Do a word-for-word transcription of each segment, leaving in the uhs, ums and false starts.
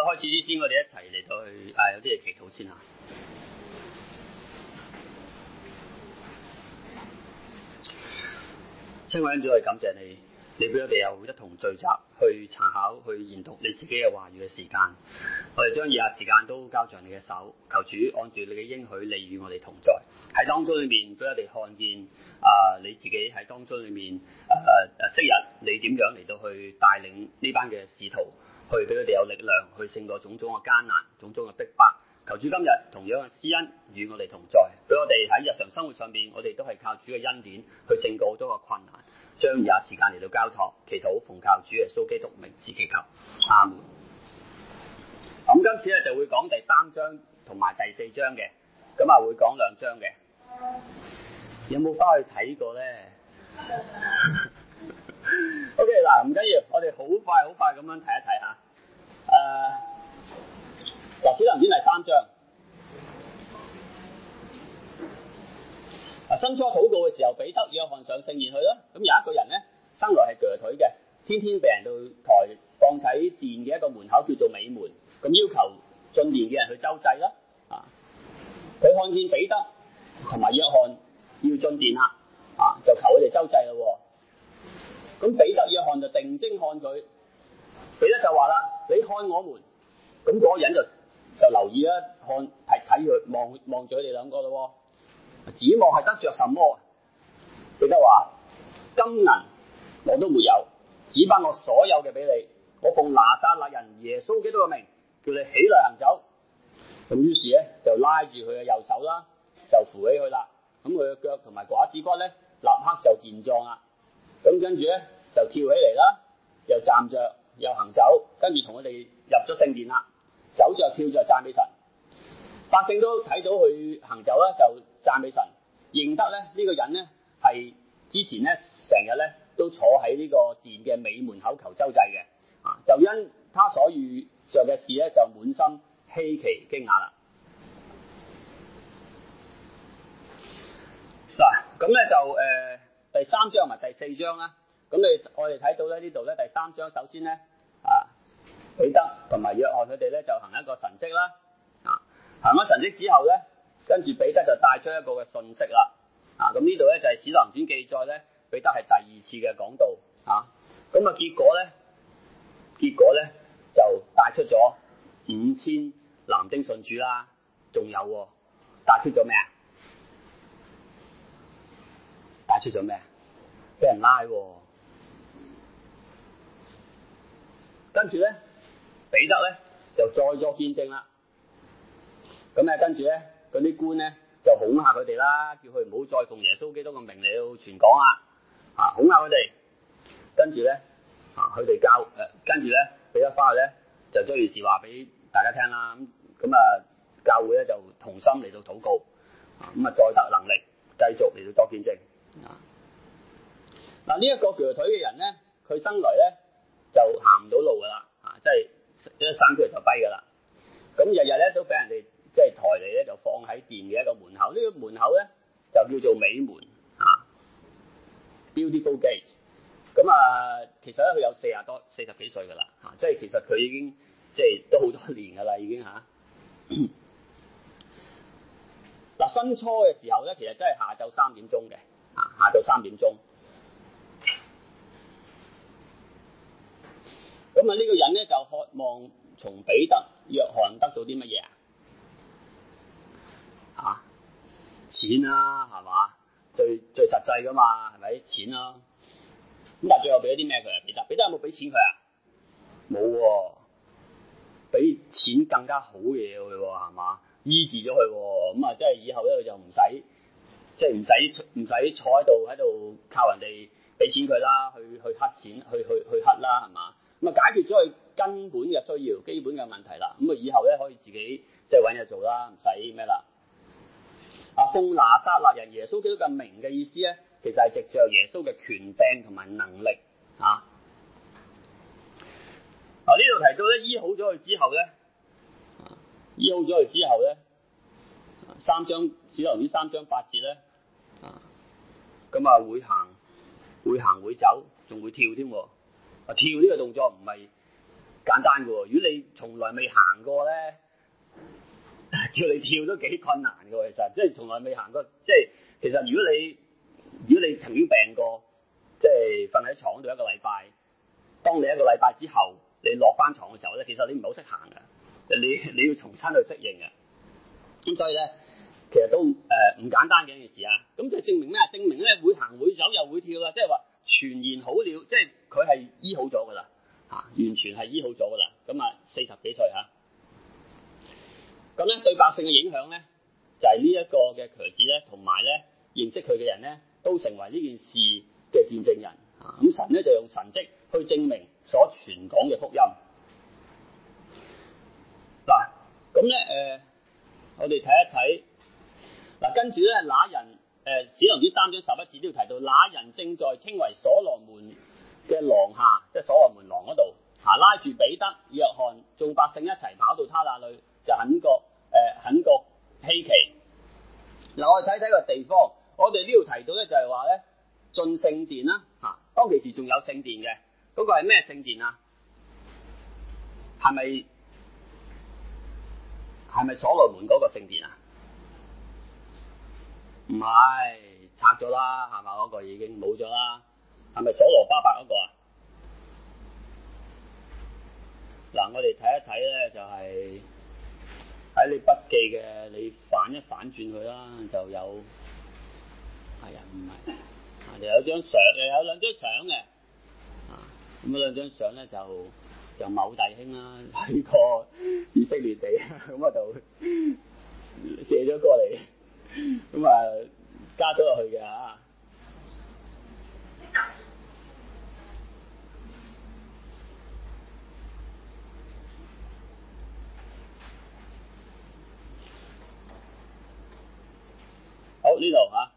開始之前，我哋一齊嚟到去啊，有啲嘢祈禱先嚇。親愛的主，我哋感謝你，你俾我哋有一同聚集去查考、去研讀你自己嘅話語嘅時間。我哋將以下時間都交在你嘅手，求主按住你嘅應許，你與我哋同在。喺當中裏面俾我哋看見啊、呃，你自己喺當中裏面誒誒昔日你點樣嚟到去帶領呢班嘅使徒，去俾佢哋有力量去勝過種種嘅艱難、種種嘅逼迫。求主今日同樣嘅施恩與我哋同在，俾我哋喺日常生活上邊，我哋都係靠主嘅恩典去勝過好多嘅困難。將以下時間嚟到交託，祈禱奉靠主耶穌基督名字祈求，阿門。咁今次咧就會講第三章同埋第四章嘅，咁啊會講兩章嘅。有冇翻去睇過咧？OK 嗱，唔緊要，我哋好快好快咁樣睇一睇下。誒，嗱，使徒行傳第三章。啊，申初禱告嘅時候，彼得、約翰上聖殿去啦。咁有一個人咧，生來係瘸腿嘅，天天被人到抬放喺殿嘅一個門口叫做美門，咁要求進殿嘅人去周濟啦。啊，佢看見彼得同埋約翰要進殿啦，啊，就求佢哋周濟咯。咁彼得、約翰就定睛看佢，彼得就話啦：你看我們。咁嗰個人就就留意啦，看睇睇佢望望住佢哋兩個咯。指望係得着什麼？彼得話：金銀我都沒有，只把我所有嘅俾你。我奉拿撒勒人耶穌基督嘅名，叫你起來行走。咁於是咧就拉住佢嘅右手啦，就扶起佢啦。咁佢嘅腳同埋胯子骨咧，立刻就健壯啦。咁跟住咧就跳起嚟啦，又站着又行走，跟住同佢哋入咗聖殿啦，走着跳着讚美神。百姓都睇到佢行走啦，就讚美神，認得咧呢、這個人咧係之前咧成日咧都坐喺呢個殿嘅尾門口求周濟嘅，啊，就因他所遇着嘅事咧就滿心稀奇驚訝啦。嗱，咁咧就誒、呃、第三章同埋第四章啦，咁你我哋睇到咧呢度咧第三章首先咧啊彼得同埋約翰佢哋咧就行一個神蹟啦，啊行咗神蹟之後咧。跟住彼得就帶出一個嘅信息啦，啊咁呢度咧就係《使徒行傳》記載咧，彼得係第二次嘅講道，啊咁啊結果咧，結果咧就帶出咗五千男丁信主啦，仲有喎，帶出咗咩啊？帶出咗咩啊？俾人拉喎，跟住咧彼得咧就再作見證啦，咁咧跟住咧。嗰啲官咧就恐嚇佢哋啦，叫佢唔好再奉耶穌基督嘅名嚟到傳講啊！啊，恐嚇佢哋，跟住咧啊，佢哋教誒，跟住咧彼得翻去咧就將件事話俾大家聽啦。咁咁啊，教會咧就同心嚟到禱告，啊咁啊再得能力，繼續嚟到作見證啊！嗱，呢一個瘸腿嘅人咧，佢生來咧就行唔到路噶啦，啊，即係一生出嚟就跛噶啦。咁日日咧都俾人哋。即係抬嚟咧，就放喺殿嘅一個門口。呢、這個門口咧就叫做美門啊 ，Beautiful Gate。咁啊，其實咧佢有四十多、四十幾歲噶啦，嚇、啊，即係其實佢已經即係都好多年噶啦，已經嚇。嗱，新初嘅時候咧，其實真係下晝三點鐘嘅，啊，下晝三點鐘。咁啊，呢個人咧就渴望從彼得、約翰得到啲乜嘢啊？啊，錢啦，係嘛？最最實際噶嘛，係咪？錢啦、啊。咁但係最後俾咗啲咩佢啊？彼得，彼得有冇俾錢佢啊？冇喎，俾錢更加好嘢佢喎，係嘛？醫治咗佢喎，咁啊，即係以後咧佢就唔使，即係唔使唔使坐喺度喺度靠人哋俾錢佢啦，去去乞錢，去去去乞啦，係嘛？咁啊解決咗佢根本嘅需要、基本嘅問題啦。咁啊以後咧可以自己即係揾嘢做啦，唔使咩啦。啊，奉拿撒勒人耶穌基督嘅名嘅意思咧，其實係藉著耶穌嘅權柄同埋能力啊。啊，呢度提到咧，醫好咗佢之後咧，醫好咗佢之後咧，三章使徒行傳三章八節咧，啊，咁啊會行會行會走，仲會跳添喎。啊，跳呢個動作唔係簡單嘅喎。如果你從來未行過咧，叫你跳都幾困難嘅喎。其實即係從來未行過，即係其實如果你如果你曾經病過，即係瞓喺床度一個禮拜，當你一個禮拜之後你落翻床嘅時候咧，其實你唔係好識行嘅，你你要重新去適應嘅。咁所以咧，其實都誒唔、呃、簡單嘅一件事啊。咁就證明咩啊？證明咧會行會走又會跳啦，即係話全然好了，即係佢係醫好咗㗎啦嚇，完全係醫好咗㗎啦。咁啊四十幾歲嚇，咁咧對百姓嘅影響咧，就係呢一個嘅瘸子咧，同埋咧認識佢嘅人咧，都成為呢件事嘅見證人啊。咁神咧就用神蹟去證明所傳講嘅福音。嗱，咁咧誒，我哋睇一睇嗱，跟住咧那人誒使徒行傳三章十一節都要提到，那人正在稱為所羅門嘅廊下，即係所羅門廊嗰度嚇，拉住彼得、約翰，眾百姓一齊跑到他那裏，就很覺誒很覺稀奇。嗱，我哋睇睇個地方，我哋呢度提到咧就係話咧進聖殿啦嚇，當其時仲有聖殿嘅，嗰、那個係咩聖殿啊？係咪係咪所羅門嗰個聖殿啊？唔係，拆咗啦，係嘛？嗰、那個已經冇咗啦。係咪所羅巴伯嗰個啊？嗱，我哋睇一睇咧，就係、是、喺你筆記嘅，你反一反轉佢啦，就有係啊，唔係，啊就有張相，又有兩張相嘅，啊咁嗰兩張相咧就就某弟兄啦，喺個以色列地，咁啊就借咗過嚟，咁啊加咗落去嘅嚇。好，呢度嚇，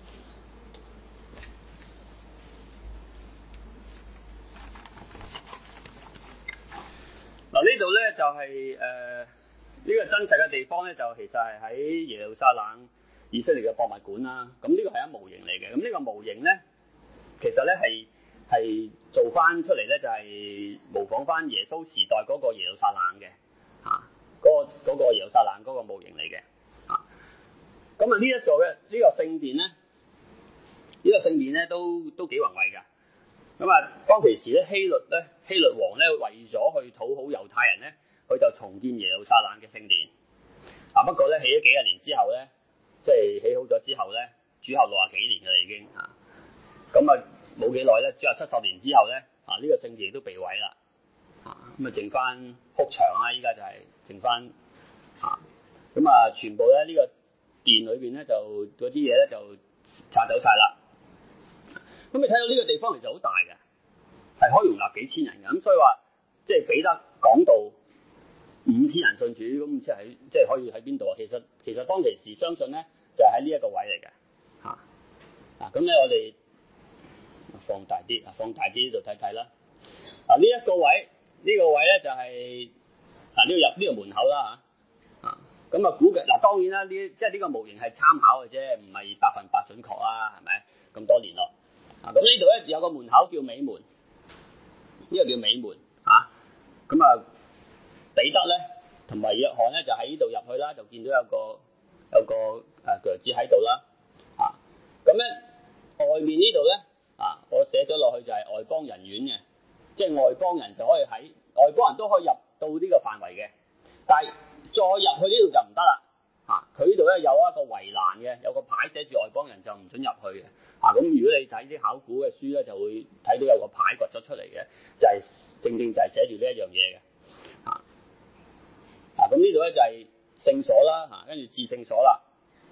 嗱呢度咧就係誒呢個真實嘅地方咧，就其實係喺耶路撒冷以色列嘅博物館啦。咁呢個係一模型嚟嘅。咁呢個模型咧，其實咧係係做翻出嚟咧，就係模仿翻耶穌時代嗰個耶路撒冷嘅嚇，嗰、嗰個嗰個耶路撒冷嗰個模型嚟嘅嚇。咁啊呢一座嘅呢個聖殿咧，呢、呢個聖殿咧都都幾宏偉㗎。咁啊，當其時咧，希律咧，希律王咧，為咗去討好猶太人咧，佢就重建耶路撒冷嘅聖殿。啊，不過咧，起咗幾十年之後咧，即係起好咗之後咧，主後六十幾年㗎啦已經嚇。咁啊，冇幾耐咧，主後七十年之後咧，啊呢、呢個聖殿都被毀啦。啊，咁啊，剩翻哭牆啦，依家就係剩翻啊。咁啊，全部咧呢、呢個殿裏邊咧就嗰啲嘢咧就拆走晒啦。咁你睇到呢個地方其實好大嘅，係可以容納幾千人嘅。咁所以話，即係彼得講到五千人信主，咁即係即係可以喺邊度啊？其實其實當其時相信咧，就係喺呢一個位嚟嘅嚇。啊，咁咧我哋放大啲啊，放大啲呢度睇睇啦。啊，呢、這、一個位，呢、這個位咧就係嗱呢個入呢、這個門口啦嚇。啊，咁啊估計嗱當然啦，呢即係呢個模型係參考嘅啫，唔係百分百準確啦，係咪？咁多年咯。啊，咁呢度咧有個門口叫美門，呢、這個叫美門嚇。咁啊，彼得咧同埋約翰咧就喺呢度入去啦，就見到有個有個誒腳趾喺度啦。啊，咁咧外面呢度咧啊，我寫咗落去就係外邦人院嘅，即係外邦人就可以喺外邦人都可以入到呢個範圍嘅，但係再入去呢度就唔得啦。嚇，佢呢度咧有一個圍欄嘅，有個牌寫住外邦人就唔准入去嘅。啊，咁如果你睇啲考古嘅書咧，就會睇到有個牌掘咗出嚟嘅，就係、是、正正就係寫住呢一樣嘢嘅。啊，啊咁呢度咧就係聖所啦，嚇，跟住至聖所啦。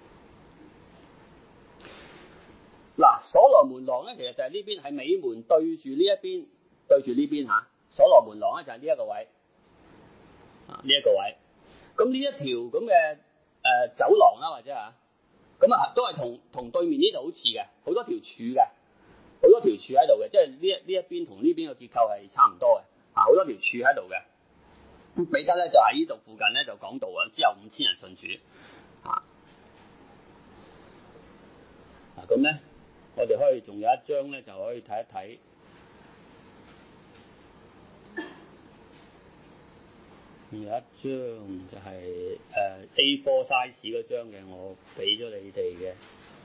嗱，所羅門廊咧，其實就係呢邊係美門對住呢一邊，對住呢邊嚇。所羅門廊咧就係呢一個位，啊呢一個位。咁呢一條咁嘅誒走廊啦，或者嚇。咁啊，都係同同對面呢度好似嘅，好多條柱嘅，好多條柱喺度嘅，即係呢一呢一邊同呢邊嘅結構係差唔多嘅，啊好多條柱喺度嘅。咁彼得咧就喺呢度附近咧就講道啊，之後五千人信主，啊，嗱咁咧，我哋可以仲有一張咧就可以睇一睇， 有一張就係、是、誒、呃、A 四 size 嗰張嘅，我俾咗你哋嘅。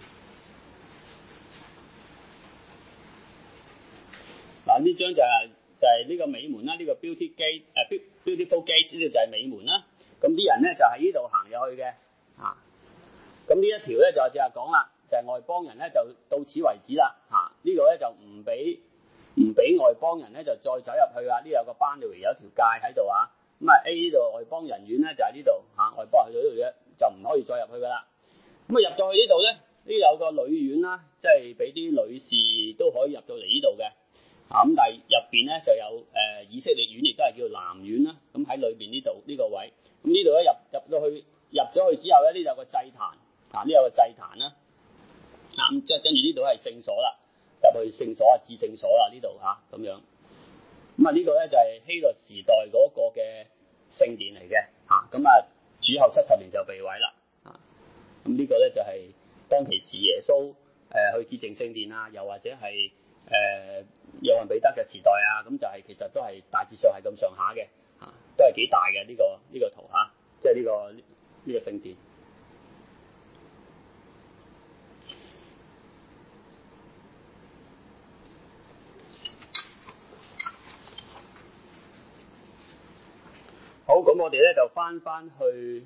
嗱，呢張就係、是、就係、是、呢個美門啦，呢、這個 beauty gate 誒、呃、beautiful gate 呢度就係美門啦。咁啲人咧就喺呢度行入去嘅，啊，咁呢一條咧就即係講啦，就係、是、外邦人咧就到此為止啦，嚇、啊這個、呢個咧就唔俾唔俾外邦人咧就再走入去啊！呢有個 boundary有條界喺度啊，咁啊 A 呢度外邦人院咧就喺呢度嚇，外邦人去到呢度啫，就唔可以再入去噶啦。咁啊入到去呢度咧，呢有個女院啦，即係俾啲女士都可以入到嚟呢度嘅。啊咁，但係入邊咧就有誒、呃、以色列院，亦都係叫男院啦。咁喺裏邊呢度呢個位，咁呢度咧入入到去入咗去之後咧，呢度有個祭壇，啊呢有個祭壇啦。啊咁即係跟住呢度係聖所啦，入去聖所啊至聖所啦呢度嚇咁樣。咁啊呢個咧就係希律時代嗰個嘅聖殿嚟嘅嚇。咁啊主後七十年就被毀啦。啊咁呢個咧就係當其時耶穌誒、呃、去潔淨聖殿啊，又或者係。誒、呃、約翰彼得嘅時代啊，咁就係、是、其實都係大致上係咁上下嘅，嚇都係幾大嘅呢、這個呢、這個圖嚇，即係呢個呢、這個聖殿。好，咁我哋咧就翻翻去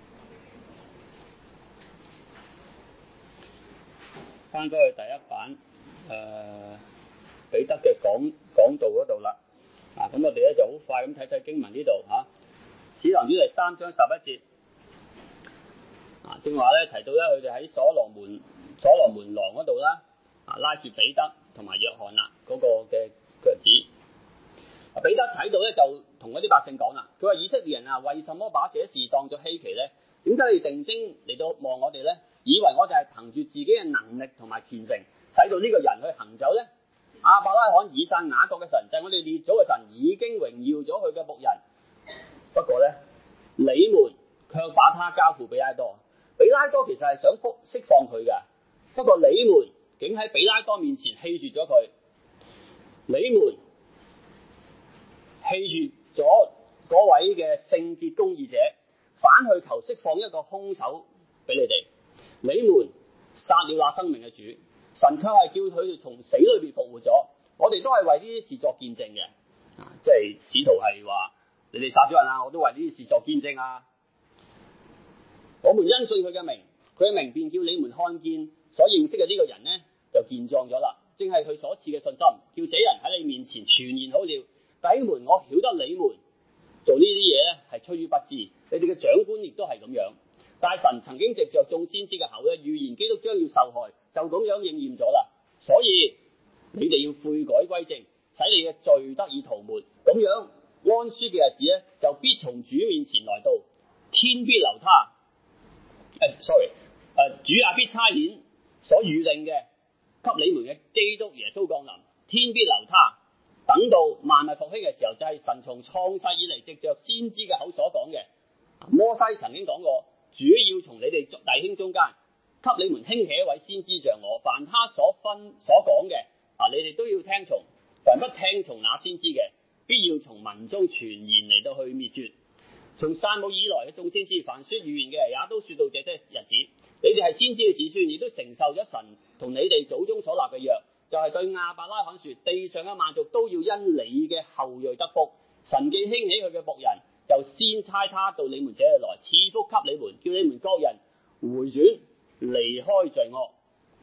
翻返去第一版誒。呃彼得嘅講講道嗰度啦，啊咁我哋咧就好快咁睇睇經文呢度嚇，使徒行傳第三章十一節，啊正話咧提到咧佢哋喺所羅門所羅門廊嗰度啦，啊拉住彼得同埋約翰啦嗰個嘅腳趾，啊彼得睇到咧就同嗰啲百姓講啦，佢話以色列人啊，為什麼把這事當作稀奇咧？點解你定睛嚟到望我哋咧？以為我哋係憑住自己嘅能力同埋虔誠，使到呢個人去行走咧？亞伯拉罕、以撒、雅各嘅神就係、是、我哋列祖嘅神，已經榮耀咗佢嘅僕人。不過咧，你們卻把他交付比拉多。比拉多其實係想復釋放佢嘅，不過你們竟喺比拉多面前棄絕咗佢。你們棄絕咗嗰位嘅聖潔公義者，反去求釋放一個兇手俾你哋。你們殺了那生命嘅主。神卻係叫佢哋從死裏邊復活咗，我哋都係為呢啲事作見證嘅，啊，即係使徒係話你哋殺咗人啊，我都為呢啲事作見證啊。我們因信佢嘅名，佢嘅名便叫你們看見所認識嘅呢個人呢，就健壯咗啦，正係佢所賜嘅信心，叫這人喺你面前全然好了。弟兄們，我曉得你們做呢啲嘢咧係出於不知，你哋嘅長官亦都係咁樣。但係神曾經藉着眾先知嘅口咧預言基督將要受害，就咁樣應驗咗啦。所以你哋要悔改歸正，使你嘅罪得以塗抹，咁樣安舒嘅日子咧就必從主面前來到，天必留他。誒 ，sorry， 誒、呃，主也必差遣所預定嘅給你們嘅基督耶穌降臨，天必留他。等到萬物復興嘅時候，就係、是、神從創世以嚟藉着先知嘅口所講嘅。摩西曾經講過。主要從你哋弟兄中間，給你們興起一位先知像我，凡他所分所講嘅，啊，你哋都要聽從。凡不聽從那先知嘅，必要從民中全然嚟到去滅絕。從撒母耳以來嘅眾先知，凡說預言嘅，也都說到這些日子。你哋係先知嘅子孫，亦都承受咗神同你哋祖宗所立嘅約，就係、是、對亞伯拉罕說：地上嘅萬族都要因你嘅後裔得福。神既興起佢嘅僕人，就先差他到你們這裏來，賜福給你們，叫你們各人回轉，離開罪惡。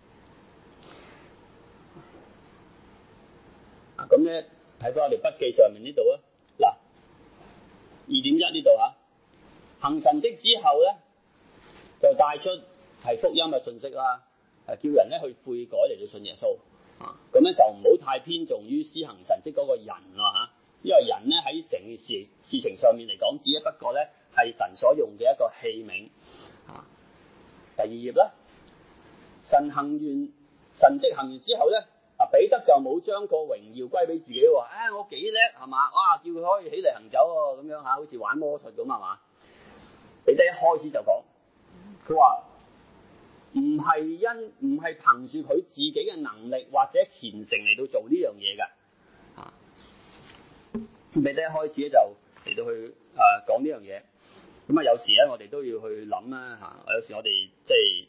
啊，咁咧睇翻我哋筆記上面呢度啊，嗱，二點一呢度啊，行神蹟之後咧，就帶出係福音嘅信息啦，誒叫人咧去悔改嚟到信耶穌。啊，咁咧就唔好太偏重於施行神蹟嗰個人啦嚇。因為人咧喺成件事事情上面嚟講，只不過咧係神所用嘅一個器皿。啊，第二頁啦，神行完神蹟行完之後咧，啊彼得就冇將個榮耀歸俾自己喎。啊、哎，我幾叻係嘛？哇，叫佢可以起嚟行走喎，咁樣嚇，好似玩魔術咁係嘛？彼得一開始就講，佢話唔係因唔係憑住佢自己嘅能力或者虔誠嚟到做呢樣嘢㗎。彼得一開始咧就嚟到去誒、呃、講呢樣嘢。咁啊有時咧我哋都要去諗啦嚇，有時我哋即係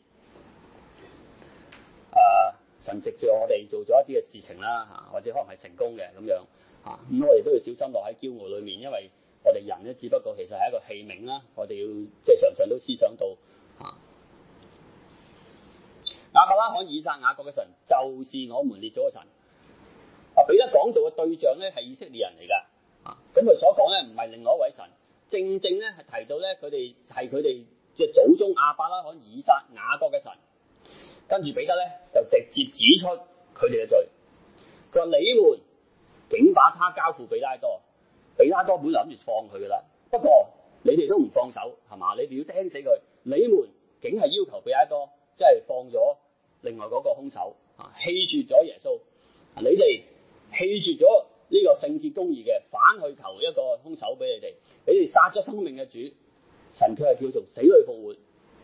誒神藉住我哋做咗一啲嘅事情啦嚇，或者可能係成功嘅咁樣嚇，咁我哋都要小心落喺驕傲裏面，因為我哋人咧只不過其實係一個器皿啦，我哋要即係常常都思想到嚇。亞伯拉罕、以撒、雅各嘅神就是我們列祖嘅神。啊，彼得講道嘅對象咧係以色列人嚟㗎。啊，咁佢所講咧唔係另外一位神，正正咧係提到咧佢哋係佢哋嘅祖宗亞伯拉罕、以撒、雅各嘅神。跟住彼得咧就直接指出佢哋嘅罪。佢話：你們竟把他交付比拉多，比拉多本來諗住放佢㗎啦，不過你哋都唔放手係嘛？你哋要釘死佢，你們竟係要求比拉多，即係放咗另外嗰個兇手啊，棄絕咗耶穌。你哋棄絕咗呢個聖潔公義嘅，反去求一個兇手俾你哋，你哋殺咗生命嘅主，神卻係叫做死裏復活。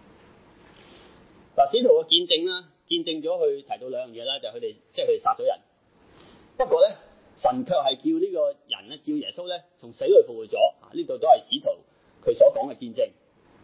嗱，使徒嘅見證啦，見證咗佢提到兩樣嘢啦，就係佢哋即係佢哋殺咗人。不過咧，神卻係叫呢個人咧，叫耶穌咧，從死裏復活咗。啊，呢度都係使徒佢所講嘅見證。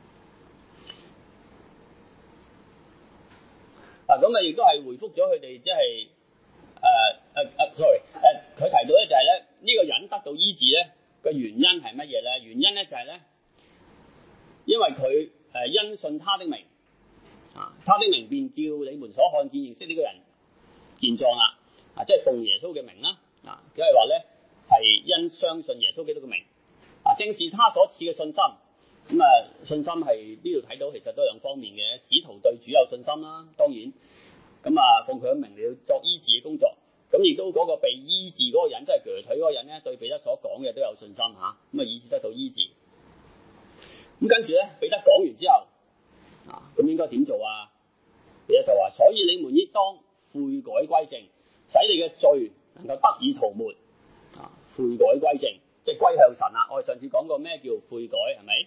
嗱，咁啊，亦都係回覆咗佢哋，即係誒誒誒，sorry，誒、呃，佢提到咧就係咧呢個人得到醫治咧嘅原因係乜嘢咧？原因咧就係咧，因為佢誒因信他的名，啊，他的名便叫你們所看見認識呢個人健壯啦，啊，即係奉耶穌嘅名啦，啊，即係話咧係因相信耶穌基督嘅名，啊，正是他所賜嘅信心。咁啊，信心係呢度睇到其實都有兩方面嘅，使徒對主有信心啦，當然，咁啊奉佢嘅名你要作醫治嘅工作，咁亦都嗰個被醫治嗰個人，即係瘸腿嗰個人咧，對彼得所講嘅都有信心嚇，咁啊以致得到醫治。咁跟住咧，彼得講完之後，啊，咁應該點做啊？彼得就話：所以你們應當悔改歸正，使你嘅罪能夠得以塗抹。啊，悔改歸正，即係歸向神啦。我哋上次講過咩叫悔改，係咪？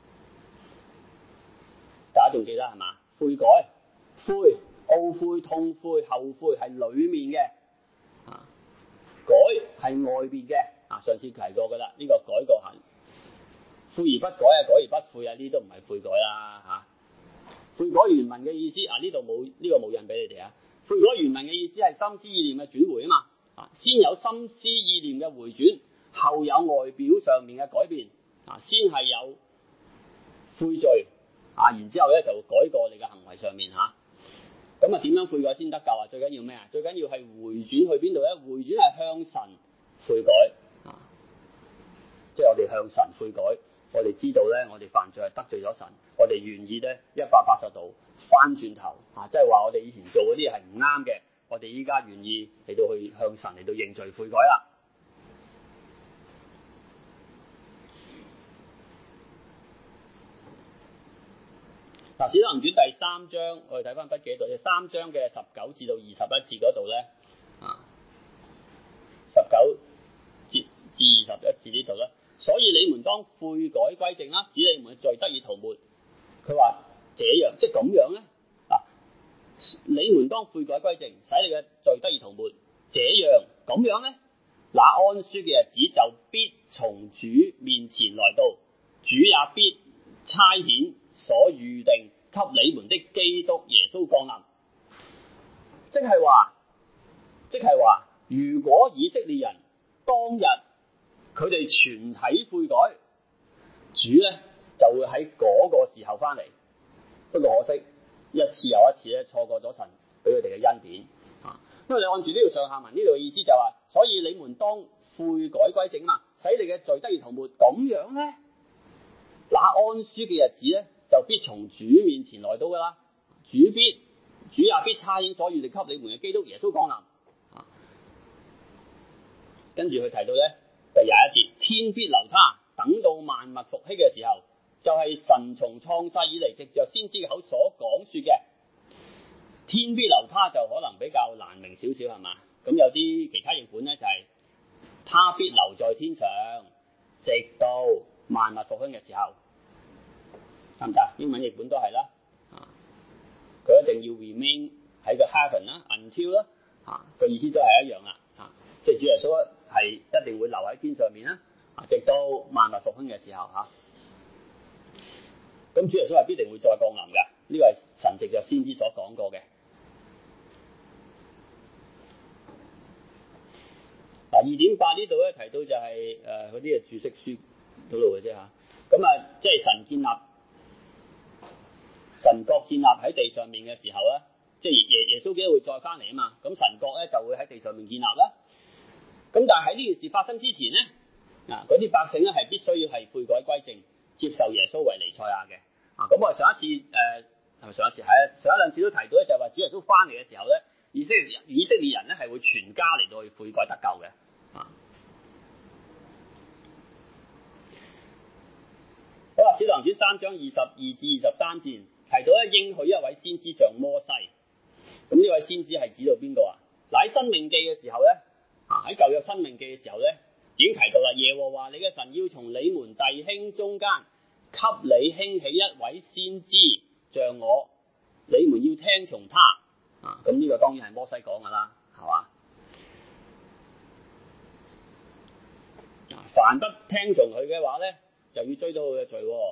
大家仲記得係嘛？悔改、悔、懊悔、痛悔、後悔係裡面嘅，啊，改係外邊嘅。啊，上次提過㗎啦，呢、這個改過行，悔而不改啊，改而不悔啊，呢啲都唔係悔改啦嚇。悔改原文嘅意思啊，呢度冇呢個冇印俾你哋啊。悔改原文嘅意思係心思意念嘅轉回啊嘛。啊，先有心思意念嘅回轉，後有外表上面嘅改變。啊，先係有悔罪。啊，然之後咧就改過你嘅行為上面嚇，咁啊點樣悔改先得救啊？最緊要咩啊？最緊要係回轉去邊度咧？回轉係向神悔改啊，即係我哋向神悔改，我哋知道咧，我哋犯罪係得罪咗神，我哋願意咧一百八十度翻轉頭啊，即係話我哋以前做嗰啲嘢係唔啱嘅，我哋依家願意嚟到去向神嚟到認罪悔改啦。嗱，《使徒行傳》第三章，我哋睇翻筆記度，三章嘅十九至到二十一節嗰度咧，啊，十九節至二十一節呢度咧，所以你們當悔改歸正啦，使你們嘅罪得以塗抹。佢話這樣，即係咁樣咧，啊，你們當悔改歸正，使你嘅罪得以塗抹。這樣咁樣咧，那安舒嘅日子就必從主面前來到，主也必差遣所預定給你們的基督耶穌降臨。即係話，即係話，如果以色列人當日佢哋全體悔改，主咧就會喺嗰個時候翻嚟。不過可惜，一次又一次咧錯過咗神俾佢哋嘅恩典啊！因為你按住呢條上下文，呢度嘅意思就係話，所以你們當悔改歸正嘛，使你嘅罪得以塗抹。咁樣咧，那安舒嘅日子咧，就必從主面前來到㗎啦。主必主也必差遣所預定給你們嘅基督耶穌降臨。啊，跟住佢提到咧第廿一節，天必留他，等到萬物復興嘅時候，就係、是、神從創世以嚟藉着先知嘅口所講説嘅。天必留他就可能比較難明少少係嘛？咁有啲其他譯本咧就係、是、他必留在天上，直到萬物復興嘅時候。得唔得？英文譯本都係啦，啊，佢一定要 remain 喺個 heaven 啦 ，until 啦，啊，個意思都係一樣啦，啊，即係主耶穌係一定會留喺天上面啦， 直到萬物復興嘅時候嚇。咁主耶穌係必定會再降臨嘅，呢個係神藉著先知所講過嘅。嗱，二點八呢度咧提到就係誒嗰啲嘅注釋書嗰度嘅啫嚇。咁啊，即係神建立神國建立喺地上面嘅時候咧，即係耶耶穌基督會再翻嚟啊嘛。咁神國咧就會喺地上面建立啦。咁但係喺呢件事發生之前咧，啊嗰啲百姓咧係必須要係悔改歸正，接受耶穌為彌賽亞嘅。啊，咁我上一次誒係咪上一次係啊上一兩次都提到咧，就係話主耶穌翻嚟嘅時候咧，以色列以色列人咧係會全家嚟到去悔改得救嘅。啊，好啦，《使徒行傳》三章二十二至二十三節提到咧應許一位先知像摩西。咁呢位先知係指到邊個啊？嗱，喺《申命記》嘅時候咧，啊喺舊約《申命記》嘅時候咧，已經提到啦，耶和華你嘅神要從你們弟兄中間給你興起一位先知像我，你們要聽從他。啊，咁呢個當然係摩西講噶啦，係嘛？凡不聽從佢嘅話咧，就要追到佢嘅罪喎。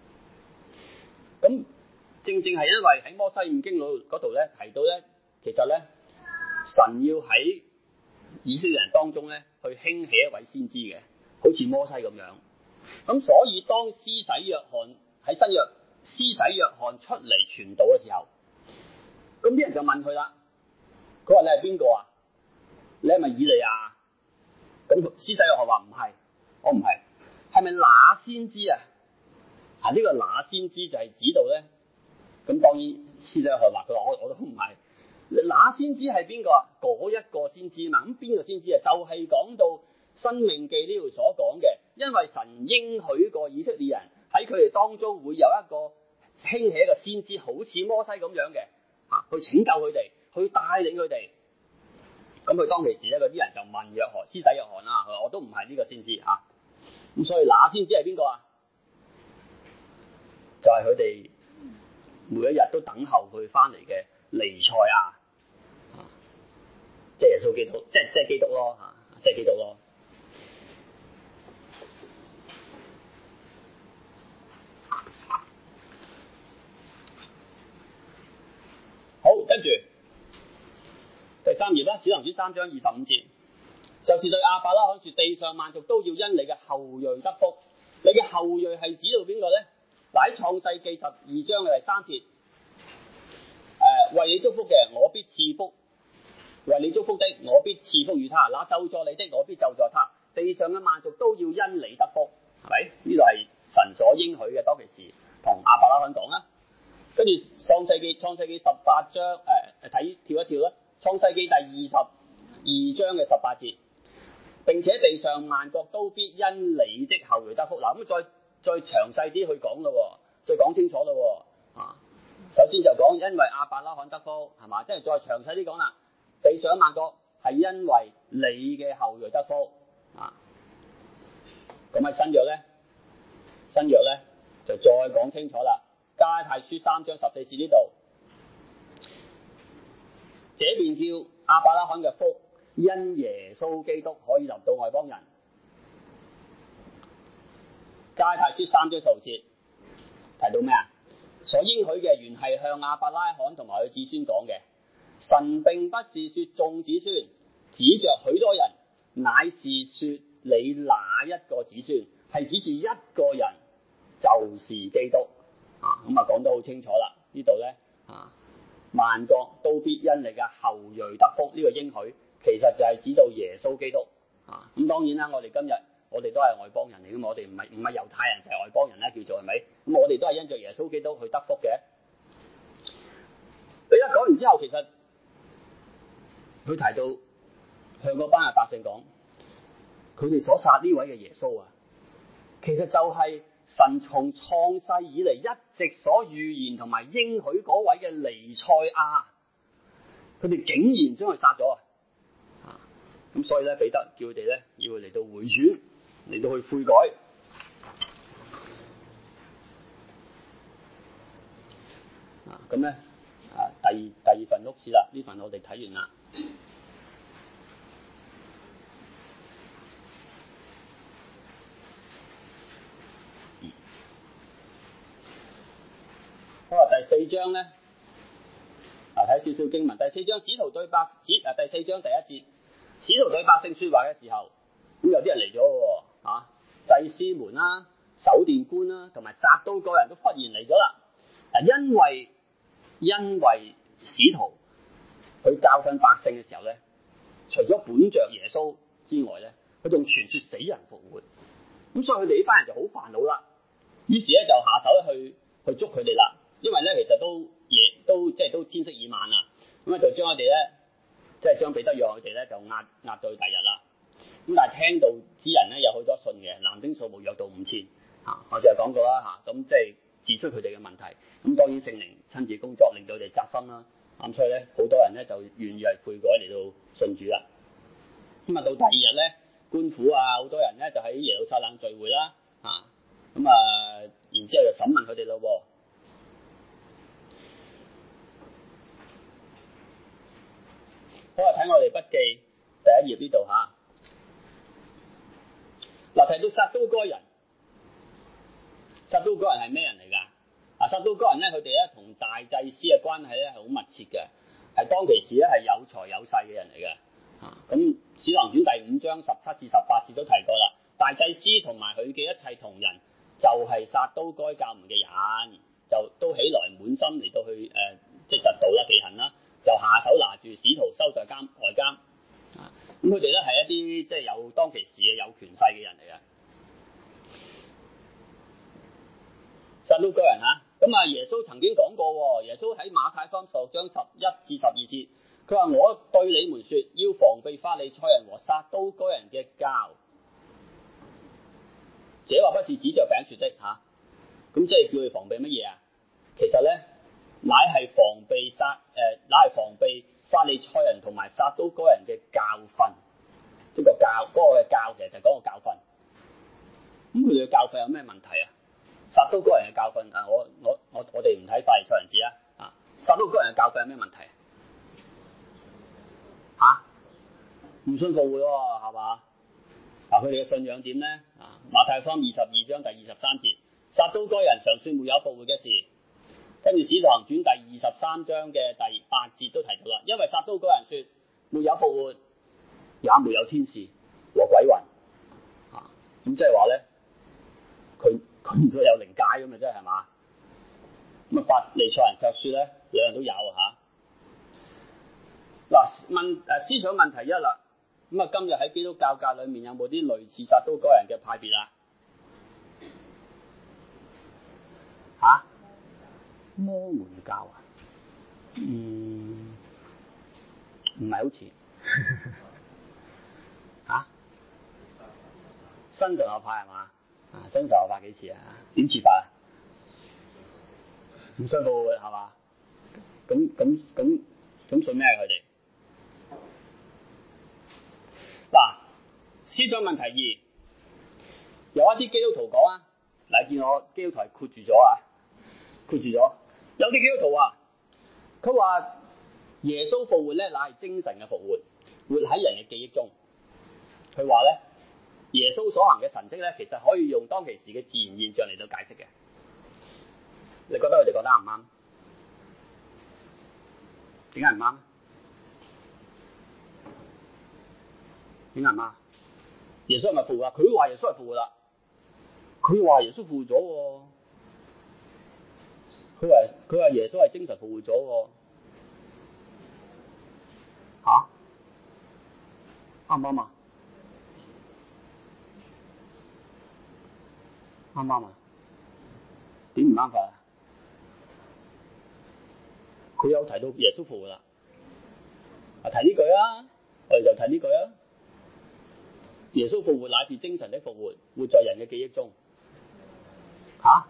咁正正係因為喺摩西五經嗰度咧提到咧，其實咧神要喺以色列人當中咧去興起一位先知嘅，好似摩西咁樣。咁所以當施洗約翰喺新約施洗約翰出嚟傳道嘅時候，咁啲人就問佢啦，佢話你係邊個啊？你係咪以利亞？咁施洗約翰話唔係，我唔係，係咪那先知啊？啊呢、這個那先知就係指到咧，咁當然施洗約翰話佢話我我都唔係，那先知係邊個啊？嗰一個先知嘛，咁邊個先知啊？就係、是、講到申命記呢度所講嘅，因為神應許過以色列人喺佢哋當中會有一個興起一個先知，好似摩西咁樣嘅，啊去拯救佢哋，去帶領佢哋。咁佢當其時咧，嗰啲人就問約翰，施洗約翰啦，佢話我都唔係呢個先知嚇。咁、啊、所以那先知係邊個啊？就係佢哋每一日都等候佢翻嚟嘅彌賽亞，啊，即係耶穌基督，即係即係基督咯嚇，即係基督咯。好，跟住第三頁啦，《使徒行傳》三章二十五節，就是對亞伯拉罕說：地上萬族都要因你嘅後裔得福。你嘅後裔係指到邊個咧？嗱，喺創世記十二章嘅第三節，誒、呃、為你祝福嘅，我必賜福；為你祝福的，我必賜福與他；那咒詛你的，我必咒詛他。地上嘅萬族都要因你得福，係咪？呢度係神所應許嘅，當其時同亞伯拉罕講啦。跟住創世記創世記十八章，誒誒睇跳一跳啦。創世記第二十二章嘅十八節，並且地上萬國都必因你的後裔得福。嗱，咁再再詳細啲去講咯，再講清楚咯。啊，首先就講因為亞伯拉罕得福，係嘛？即係再詳細啲講啦。地上萬國係因為你嘅後裔得福。啊，咁喺新約咧，新約咧就再講清楚啦。加拉太書三章十四節呢度，這便叫亞伯拉罕嘅福，因耶穌基督可以臨到外邦人。加拉太書三章十六節提到咩啊？所應許嘅原係向亞伯拉罕同埋佢子孫講嘅。神並不是說眾子孫，指着許多人，乃是說你那一個子孫，係指住一個人，就是基督。啊，咁啊講得好清楚啦！呢度咧啊，萬國都必因你嘅後裔得福，呢個應許其實就係指到耶穌基督啊。咁當然啦，我哋今日我哋都係外邦人嚟嘅嘛，我哋唔係唔係猶太人就係外邦人啦，叫做係咪？咁我哋都係因着耶穌基督去得福嘅。你一講完之後，其實佢提到向嗰班嘅百姓講，佢哋所殺呢位嘅耶穌啊，其實就係神從創世以嚟一直所預言同埋應許嗰位嘅彌賽亞，佢哋竟然將佢殺咗啊！咁所以咧，彼得叫佢哋咧要嚟到回轉，嚟到去悔改。啊，咁咧啊，第二第二份屋事啦，呢份我哋睇完啦。 四章咧，啊睇少少經文，第四章使徒對百使啊第四章第一節，使徒對百姓説話嘅時候，咁有啲人嚟咗喎，啊祭司們啦、守殿官啦，同埋撒都該人都忽然嚟咗啦。嗱，因為因為使徒佢教訓百姓嘅時候咧，除咗本着耶穌之外咧，佢仲傳説死人復活，咁所以佢哋呢班人就好煩惱啦。於是咧就下手去去捉佢哋啦，因為咧其實都夜都即係都天色已晚啦，咁啊就將佢哋咧即係將彼得約翰佢哋咧就壓壓到去第日啦。咁但係聽到之人咧有好多信嘅，男丁數目約到五千嚇，我就係講過啦嚇，咁即係指出佢哋嘅問題。咁當然聖靈親自工作，令到佢哋扎心啦。咁所以咧好多人咧就願意係悔改嚟到信主啦。咁啊到第二日咧，官府啊好多人咧就喺耶路撒冷聚會啦嚇，咁啊然之後就審問佢哋咯喎。好啊，睇我哋筆記第一頁呢度嚇。嗱，提到撒都該人，撒都該人係咩人嚟㗎？啊，撒都該人咧，佢哋咧同大祭司嘅關係咧係好密切嘅，係當其時咧係有財有勢嘅人嚟嘅。啊，咁《使徒行傳》第五章十七至十八節都提過啦，大祭司同埋佢嘅一切同仁就係撒都該教門嘅人，就都起來滿心嚟到去誒、呃，即係嫉妒啦、忌恨啦，就下手拿住使徒收在監外監。啊，咁佢哋咧係一啲即係有當其時嘅有權勢嘅人嚟嘅。撒都該人嚇，咁啊耶穌曾經講過喎，耶穌喺馬太福音十六章十一至十二節，佢話我對你們説，要防備法利賽人和撒都該人嘅酵。這話不是指着餅説的嚇，咁即係叫佢防備乜嘢啊？其實咧，乃係防備撒誒、呃，乃係防備法利賽人同埋撒都該人嘅教訓，即係個教嗰、那個嘅教，其實就係講個教訓。咁佢哋嘅教訓有咩問題啊？撒都該人嘅教訓啊，我我我我哋唔睇法利賽人字啊，啊，撒都該人嘅教訓有咩問題啊？嚇，唔信復活喎，係嘛？嗱，佢哋嘅信仰點咧？啊，馬太福音二十二章第二十三節，撒都該人常説沒有復活嘅事。跟住《使徒行傳》第二十三章嘅第八節都提到啦，因為撒都該人説沒有復活，也沒有天使和鬼魂。啊，咁即係話咧，佢佢唔會有靈界咁嘅啫，係嘛？咁啊，法利賽人卻説咧，兩樣都有嚇。嗱、啊，問誒、啊、思想問題一啦。咁啊，今日喺基督教界裏面有冇啲類似撒都該人嘅派別啊？嚇？摩門教啊？嗯，唔係好似嚇？新神學派係嘛？啊，新神學派幾似啊？點似法啊？唔信復活係嘛？咁咁咁咁信咩佢哋？嗱，思想問題二，有一啲基督徒講啊，嗱，見我基督徒係括住咗啊，括住咗。有啲基督徒啊，佢話耶穌復活咧，乃係精神嘅復活，活喺人嘅記憶中。佢話咧，耶穌所行嘅神蹟咧，其實可以用當其時嘅自然現象嚟到解釋嘅。你覺得佢哋講得啱唔啱？點解唔啱？點解唔啱？耶穌係咪復活啊？佢話耶穌係復活啦，佢話耶穌復活咗喎。佢話佢話耶穌係精神復活咗喎。嚇？啱唔啱啊？啱唔啱啊？點唔啱法啊？佢有提到耶穌復活啦，啊提呢句啊，我哋就提呢句啊。耶穌復活乃是精神的復活，活在人嘅記憶中。嚇？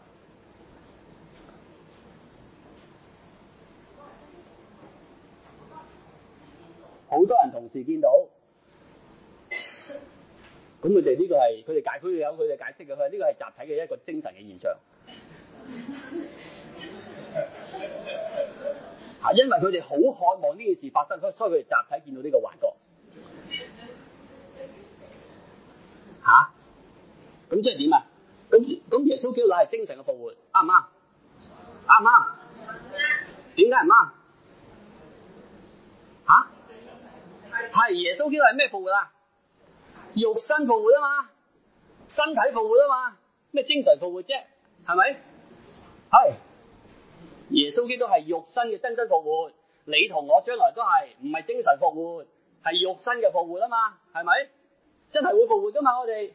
好多人同時見到，咁佢哋呢個係佢哋解，佢哋有佢哋解釋嘅，佢話呢個係集體嘅一個精神嘅現象。啊，因為佢哋好渴望呢件事發生，所以佢哋集體見到呢個幻覺。嚇？咁即係點啊？咁咁耶穌基督乃係精神嘅復活，啱唔啱？啱唔啱？ 點解唔啱？嚇？係耶穌基督係咩復活啊？肉身復活啊嘛，身體復活啊嘛，咩精神復活啫？係咪？係。耶穌基督係肉身嘅真真復活，你同我將來都係，唔係精神復活，係肉身嘅復活啊嘛，係咪？真係會復活噶嘛，我哋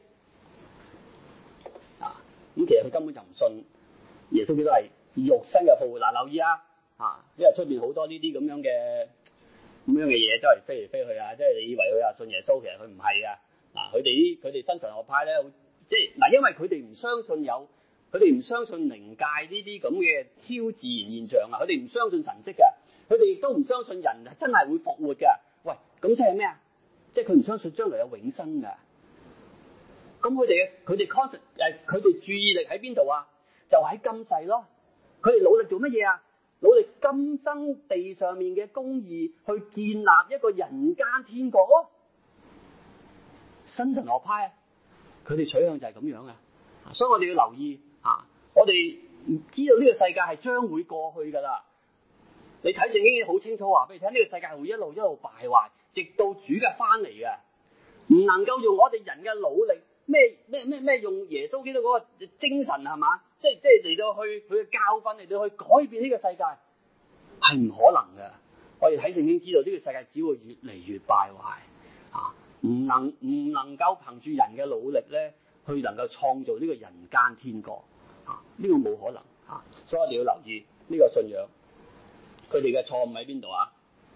啊，咁其實佢根本就唔信耶穌基督係肉身嘅復活。嗱，留意啊，啊，因為出邊好多呢啲咁樣嘅咁樣嘅嘢，周圍飛嚟飛去啊，即係你以為佢啊信耶穌，其實佢唔係啊。嗱，佢哋啲佢哋新神學派咧，即係嗱，因為佢哋唔相信有。佢哋唔相信靈界呢啲咁嘅超自然現象啊！佢哋唔相信神蹟嘅，佢哋亦都唔相信人真係會復活嘅。喂，咁即係咩啊？即係佢唔相信將來有永生嘅。咁佢哋嘅佢哋 concept 誒，佢哋注意力喺邊度啊？就喺今世咯。佢哋努力做乜嘢啊？努力今生地上面嘅公義，去建立一個人間天國咯。新神學派，佢哋取向就係咁樣嘅，所以我哋要留意。啊！我哋知道呢個世界係將會過去㗎啦。你睇聖經已經好清楚話俾你聽，呢、這個世界係會一路一路敗壞，直到主嘅翻嚟嘅。唔能夠用我哋人嘅努力，咩咩咩咩用耶穌基督嗰個精神係嘛？即係即係嚟到去佢嘅教訓嚟到去改變呢個世界，係唔可能嘅。我哋睇聖經知道呢個世界只會越嚟越敗壞啊！唔能唔能夠憑住人嘅努力咧，去能夠創造呢個人間天國。啊！呢、這個冇可能啊，所以我哋要留意呢個信仰，佢哋嘅錯誤喺邊度啊？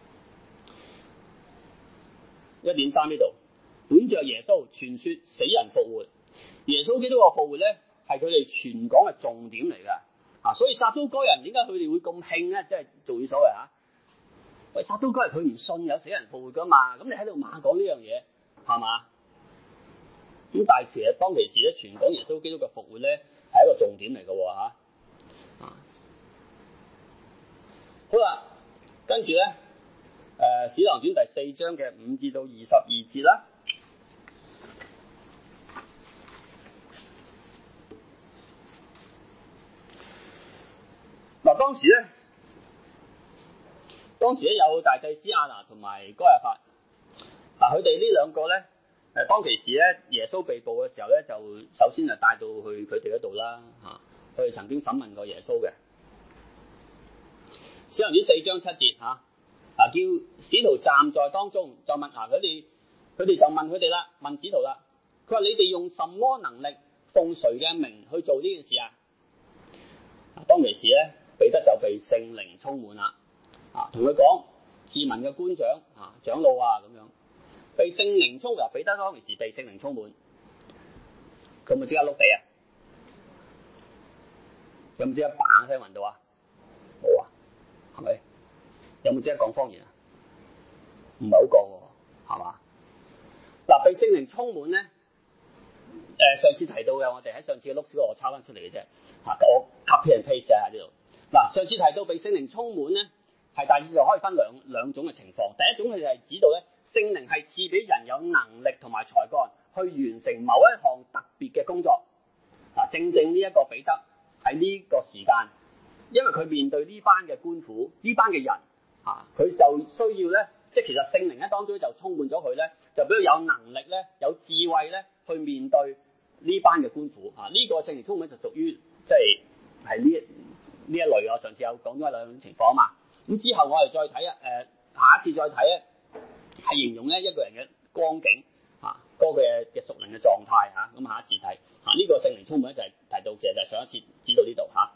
一點三呢度，本着耶穌傳說死人復活，耶穌基督嘅復活咧係佢哋傳講嘅重點嚟㗎。啊，所以撒都該人點解佢哋會咁興咧？即係做嘢所謂啊！喂，撒都該人佢唔信有死人復活㗎嘛？咁你喺度猛講呢樣嘢係嘛？咁但係其實當其時咧，傳講耶穌基督嘅復活咧，係一個重點嚟嘅喎嚇。啊，好啦，跟住咧，誒、呃《使徒行傳》第四章嘅五至到二十二節啦。嗱，當時咧，當時咧有大祭司亞拿同埋該亞法，嗱佢哋呢兩個咧。誒當其時咧，耶穌被捕嘅時候咧，就首先就帶到去佢哋嗰度啦嚇。佢哋曾經審問過耶穌嘅。使徒行傳四章七節嚇，啊叫使徒站在當中，就問下佢哋，佢哋就問佢哋啦，問使徒啦。佢話：你哋用什麼能力，奉誰嘅名去做呢件事啊？當其時咧，彼得就被聖靈充滿啦，啊同佢講，治民嘅官長啊、長老啊咁樣。被聖靈充滿，彼得當其時被聖靈充滿，佢咪即刻碌地啊？有冇即刻嘭聲暈到啊？冇啊，係咪？有冇即刻講方言啊？唔係好講喎，係嘛？嗱，被聖靈充滿咧，誒上次提到嘅，我哋喺上次嘅碌書我抄翻出嚟嘅啫，嚇我 copy and paste 喺呢度。嗱，上次提到被聖靈充滿咧，係大致上可以分兩兩種嘅情況。第一種佢就係指到咧。聖靈係賜俾人有能力同埋才幹去完成某一項特別嘅工作。啊，正正呢一個彼得喺呢個時間，因為佢面對呢班嘅官府，呢班嘅人，啊，佢就需要咧，即係其實聖靈喺當中就充滿咗佢咧，就俾佢有能力咧，有智慧咧，去面對呢班嘅官府。啊，呢、這個聖靈充滿就屬於即係係呢呢一類。我上次有講咗兩種情況啊嘛。咁之後我哋再睇啊，誒、呃、下一次再睇咧。係形容咧一個人嘅光景啊，嗰個嘅嘅屬靈嘅狀態嚇。咁、啊、下一次睇啊，呢、這個聖靈充滿就係提到，其實就係上一次指到呢度嚇。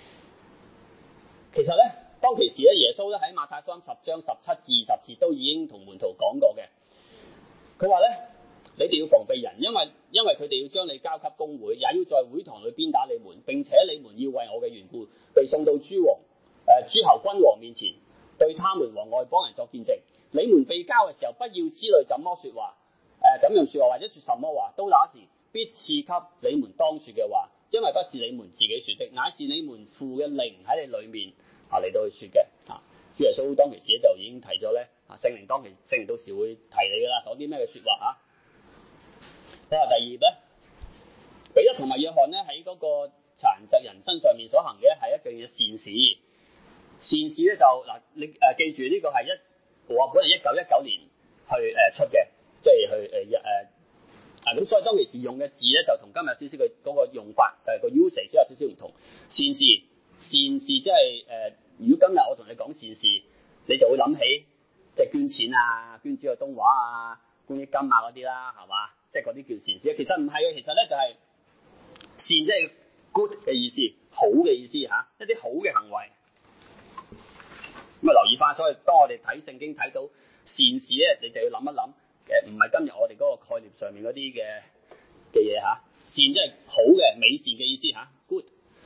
其實咧，當其時咧，耶穌咧喺馬太福音十章十七至二十節都已經同門徒講過嘅。佢話咧，你哋要防備人，因為因為佢哋要將你交給公會，也要在會堂裏鞭打你們，並且你們要為我嘅緣故被送到諸王誒、呃、諸侯君王面前，對他們和外邦人作見證。你們被交嘅時候，不要思慮怎麼説話，誒、呃、怎樣説話，或者説什麼話，到那時必賜給你們當説嘅話，因為不是你們自己説的，乃是你們父嘅靈喺你裏面啊嚟到去説嘅。啊，主耶穌當其時咧就已經提咗咧，啊聖靈當其聖靈到時會提你噶啦，講啲咩嘅説話啊？好啊，第二咧，彼得同埋約翰咧喺嗰個殘疾人身上面所行嘅係一件嘅善事。 善事咧就嗱，你誒、呃、記住呢個係一我本嚟一九一九年去誒、呃、出嘅，即係去誒誒啊咁，所以當其時用嘅字咧就同今日少少嘅嗰個用法誒個 usage 有少少唔同。善事善事即係誒，如果今日我同你講善事，你就會諗起即係捐錢啊、捐資個東華啊、公益金啊嗰啲啦，係嘛？即係嗰啲叫善事。其實唔係嘅，其實咧就係、是、善即係 good 嘅意思，好嘅意思嚇、啊，一啲好嘅行為。咁啊，留意翻，所以當我哋睇聖經睇到善事咧，你就要諗一諗，誒唔係今日我哋嗰個概念上面嗰啲嘅嘅嘢嚇。善即係好嘅、美善嘅意思嚇、啊、good。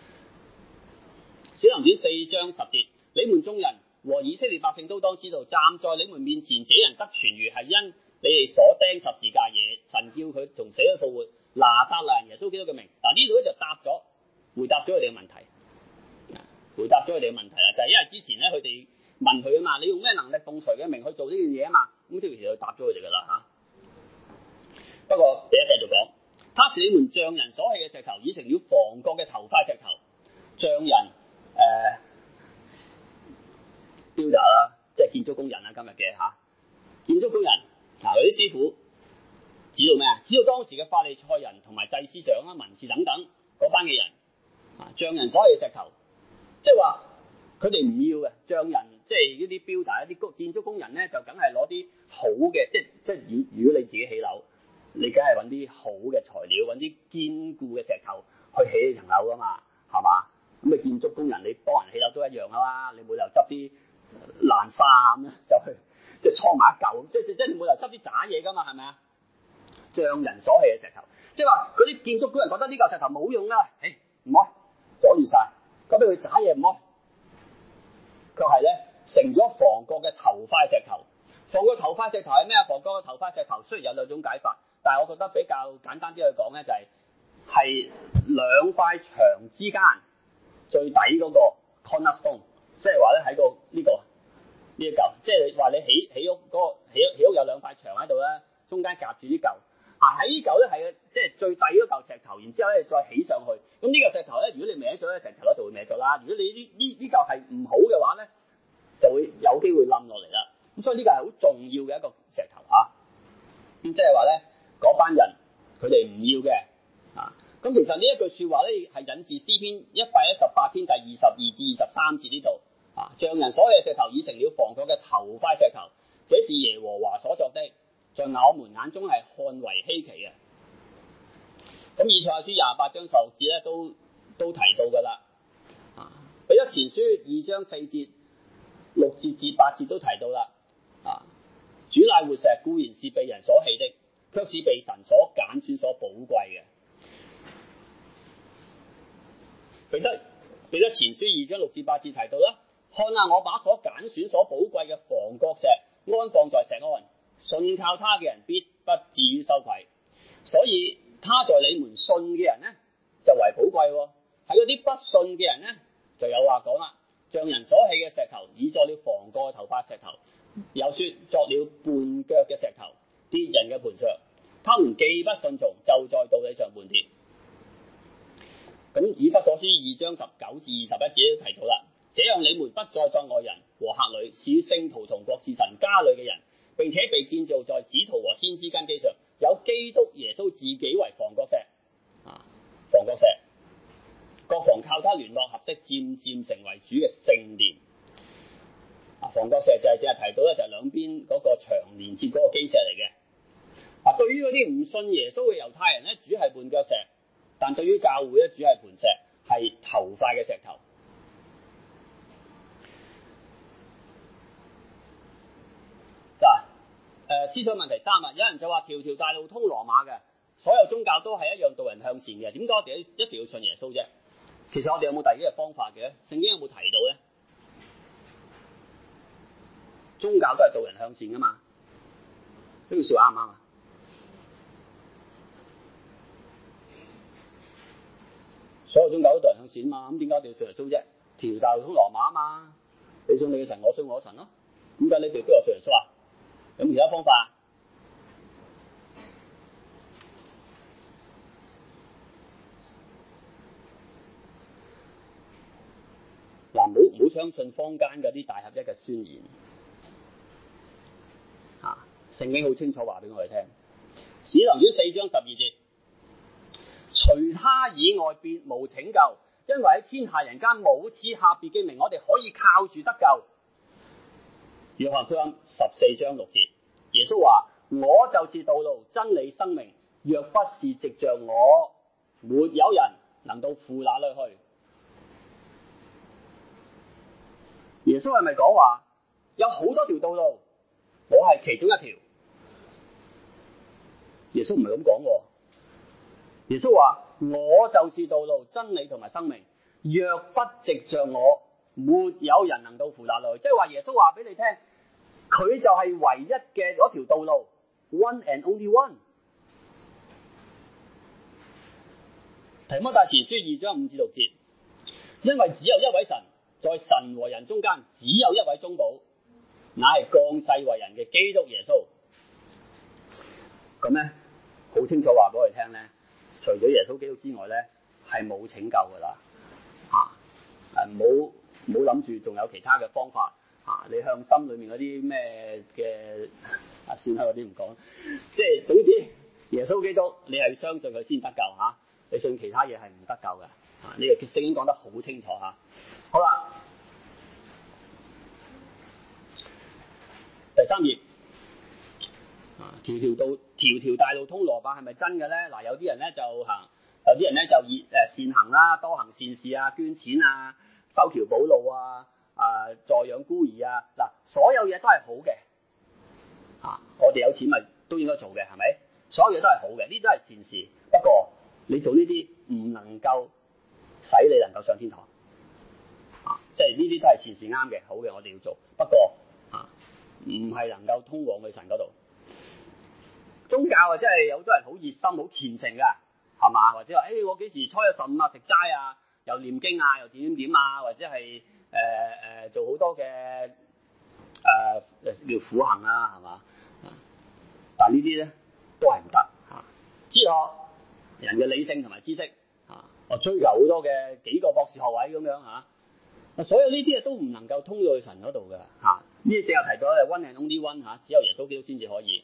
小林子四章十節，你們眾人和以色列百姓都當知道，站在你們面前這人得痊愈，係因你哋所釘十字架嘢，神叫佢從死裏復活，拿撒勒人耶穌基督嘅名。嗱呢度咧就答咗，回答咗佢哋嘅問題，回答咗佢哋嘅問題啦，就係、是、因為之前咧佢哋問佢啊嘛，你用咩能力奉誰嘅名去做呢樣嘢啊嘛，咁即係其實佢答咗佢哋噶啦嚇。不過第一繼續講，他是你們匠人所棄嘅石頭，已成了房角嘅頭塊石頭。匠人誒、呃、builder 啦，即係建築工人啦，今日嘅嚇建築工人嗱，嗰啲師傅指到咩啊？指到當時嘅法利賽人同埋祭司長啦、文士等等嗰班嘅人啊，匠人所棄嘅石頭，即係話佢哋唔要嘅匠人，即係呢啲 builder 一啲建築工人咧，就梗係攞啲好嘅，即係即係如如果你自己起樓，你梗係揾啲好嘅材料，揾啲堅固嘅石頭去起呢層樓噶嘛，係嘛？咁你建築工人你幫人起樓都一樣噶啦，你冇理由執啲爛沙咁就去即係搓埋一嚿，即係即係你冇理由執啲渣嘢噶嘛，係咪啊？匠人所棄嘅石頭，即係話嗰啲建築工人覺得呢嚿石頭冇用啦，誒唔該阻住晒，咁俾佢渣嘢唔該，卻係咧成咗房角嘅頭塊石頭。房角頭塊石頭係咩啊？房角嘅頭塊石頭雖然有兩種解法，但係我覺得比較簡單啲去講咧，就係、是、係兩塊牆之間最底嗰個 cornerstone， 即係話咧喺個呢、這個呢一嚿，即係話你起起屋嗰、那個起起屋有兩塊牆喺度咧，中間夾住呢嚿啊，喺呢嚿咧係即係最底嗰嚿石頭，然之後咧再起上去。咁呢嚿石頭咧，如果你歪咗咧，成層樓就會歪咗啦。如果你呢呢呢嚿係唔好嘅話咧，就會有機會冧落嚟啦。咁所以呢個係好重要嘅一個石頭嚇。咁即係話咧，嗰班人佢哋唔要嘅啊。咁其實呢一句説話咧係引自詩篇一百一十八篇第二十二至二十三節呢度啊。匠人所棄嘅石頭已成了房角嘅頭塊石頭，這是耶和華所作的，在我們眼中係看為稀奇嘅。咁以賽亞書廿八章十六節咧都都提到㗎啦。啊，彼得前書二章四節、六節至八節都提到啦。啊，主乃活石，固然是被人所棄的，卻是被神所揀選、所寶貴嘅。彼得彼得前書二章六至八節提到啦，看啊，我把所揀選、所寶貴嘅房角石安放在錫安，信靠他嘅人必不至於羞愧。所以他在你們信嘅人呢，就為寶貴喎。喺嗰啲不信嘅人呢，就有話講啦。匠人所棄嘅石頭，已作了房角嘅頭塊石頭。又說作了絆腳嘅石頭，跌人嘅磐石。他們既不順從，就在道理上絆跌。咁以弗所書二章十九至二十一節都提到啦。這樣你們不再作外人和客旅，是與聖徒同國，是神家裏嘅人，並且被建造在使徒和先知根基上，有基督耶穌自己為房角石啊，房角石，各房靠他聯絡合適，漸漸成為主嘅聖殿。啊，房角石就係淨係提到咧，就係兩邊嗰個牆連接嗰個基石嚟嘅。啊，對於嗰啲唔信耶穌嘅猶太人咧，主係絆腳石；但對於教會咧，主係磐石，係頭塊嘅石頭。嗱，誒思想問題三啊，有人就話條條大路通羅馬嘅，所有宗教都係一樣導人向善嘅，點解我哋一定要信耶穌啫？其實我哋有冇第二個方法嘅？聖經有冇提到咧？宗教都係導人向善噶嘛？呢句説話啱唔啱啊？所有宗教都導人向善啊嘛，咁點解一定要信耶穌啫？條大路通羅馬啊嘛，你信你嘅神，我信我神咯。點解你哋都有信耶穌啊？有冇其他方法？ 嗱，唔好唔好相信坊間嗰啲大合一嘅宣言。啊，聖經好清楚話俾我哋聽，《使徒行傳》四章十二節，除他以外別無拯救，因為喺天下人間冇賜下別嘅名，我哋可以靠住得救。約翰福音十四章六節，耶穌話：我就是道路、真理、生命，若不是藉着我，沒有人能到父那裏去。耶穌係咪講話有好多條道路，我係其中一條？耶穌唔係咁講喎。耶穌話：我就是道路、真理同埋生命，若不藉着我，沒有人能到父那裏去。即係話耶穌話俾你聽，佢就係唯一嘅嗰條道路 ，one and only one。提摩太前書二章五至六節，因為只有一位神，在神和人中間只有一位中保，乃係降世為人嘅基督耶穌。咁咧，好清楚話俾我哋聽咧，除咗耶穌基督之外咧，係冇拯救噶啦。嚇、啊，誒冇冇諗住仲有其他嘅方法嚇、啊，你向心裏面嗰啲咩嘅啊，算啦，嗰啲唔講。即係總之，耶穌基督你係相信佢先得救嚇、啊，你信其他嘢係唔得救嘅。嚇、啊，呢個聖經講得好清楚嚇、啊。好啦，第三頁。啊，條條道條條大路通羅馬係咪真嘅咧？嗱，有啲人咧就行，有啲人咧就熱誒善行啦，多行善事啊，捐錢啊，修橋補路啊，啊助養孤兒啊，嗱，所有嘢都係好嘅。啊，我哋有錢咪都應該做嘅，係咪？所有嘢都係好嘅，呢啲都係善事。不過你做呢啲唔能夠使你能夠上天堂。啊，即係呢啲都係善事啱嘅，好嘅，我哋要做。不過啊，唔係能夠通往去神嗰度。宗教啊，真係有好多人好熱心、好虔誠㗎，係嘛？或者話，誒、欸，我幾時初一十五啊，食齋啊，又念經啊，又點點點啊，或者係誒誒做好多嘅誒、呃、叫苦行啊，係嘛？但係呢啲咧都係唔得嚇。哲學人嘅理性同埋知識嚇，我追求好多嘅幾個博士學位咁樣嚇，啊，所有呢啲啊都唔能夠通到去神嗰度㗎嚇。呢啲正有提到咧 one and only one 嚇，只有耶穌基督先至可以。